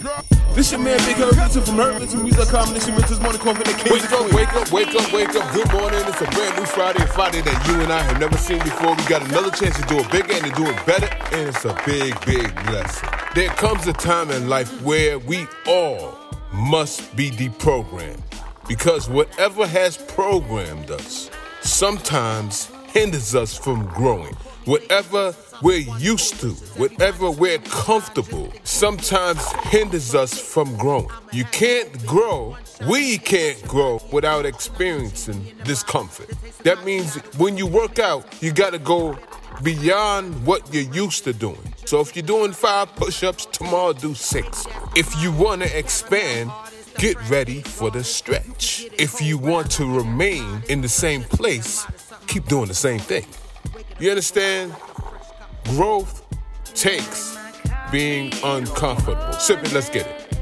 This your man Big Herb, listen from Herb, listen to music combination with this morning coffee that came Wake up. Good morning. It's a brand new Friday, a Friday that you and I have never seen before. We got another chance to do it bigger and to do it better, and it's a big blessing. There comes a time in life where we all must be deprogrammed, because whatever has programmed us sometimes hinders us from growing. Whatever we're used to, whatever we're comfortable, sometimes hinders us from growing. You can't grow, we can't grow without experiencing discomfort. That means when you work out, you gotta go beyond what you're used to doing. So if you're doing 5 push-ups, tomorrow do 6. If you wanna expand, get ready for the stretch. If you want to remain in the same place, keep doing the same thing. You understand? Growth takes being uncomfortable. Sip it, let's get it.